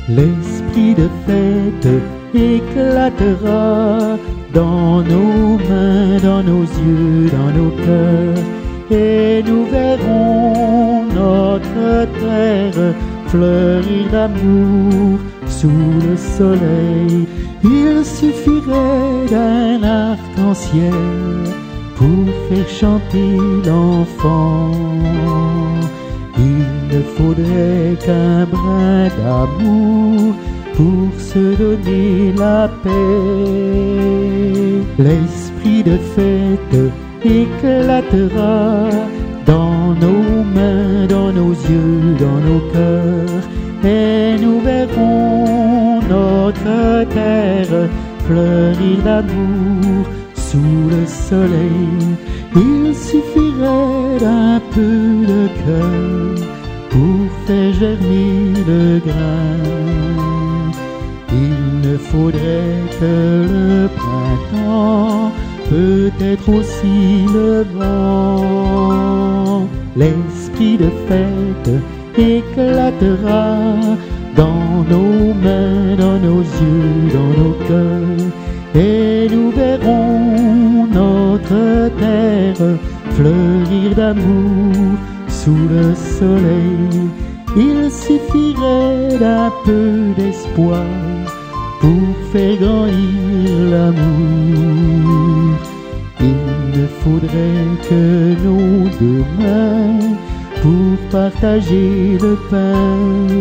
L'esprit de fête éclatera dans nos mains, dans nos yeux, dans nos cœurs, et nous verrons notre terre fleurir d'amour sous le soleil. Il suffirait d'un arc-en-ciel pour faire chanter l'enfant. Il ne faudrait qu'un brin d'amour pour se donner la paix. L'esprit de fête éclatera dans nos mains, dans nos yeux, dans nos cœurs, et nous verrons notre terre fleurir d'amour sous le soleil. Il suffirait d'un peu de cœur pour faire germer le grain. Il ne faudrait que le printemps, peut-être aussi le vent. L'esprit de fête éclatera dans nos mains, dans nos yeux, dans nos cœurs, et nous verrons notre terre fleurir d'amour sous le soleil. Il suffirait d'un peu d'espoir pour faire grandir l'amour. Il ne faudrait que nos deux mains pour partager le pain.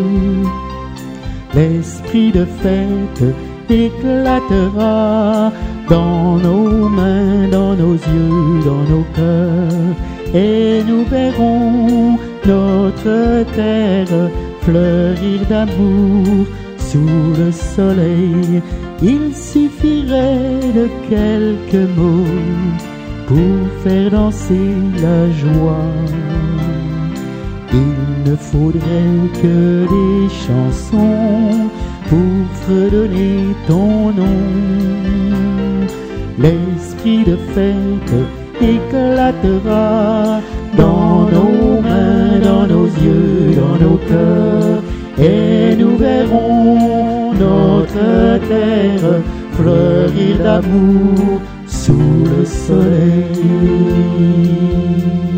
L'esprit de fête éclatera dans nos mains, dans nos yeux, dans nos cœurs, et nous verrons notre terre fleurir d'amour sous le soleil. Il suffirait de quelques mots pour faire danser la joie. Il ne faudrait que des chansons pour fredonner ton nom. L'esprit de fête éclatera dans nos mains, dans nos yeux, dans nos cœurs, et nous verrons notre terre fleurir d'amour sous le soleil.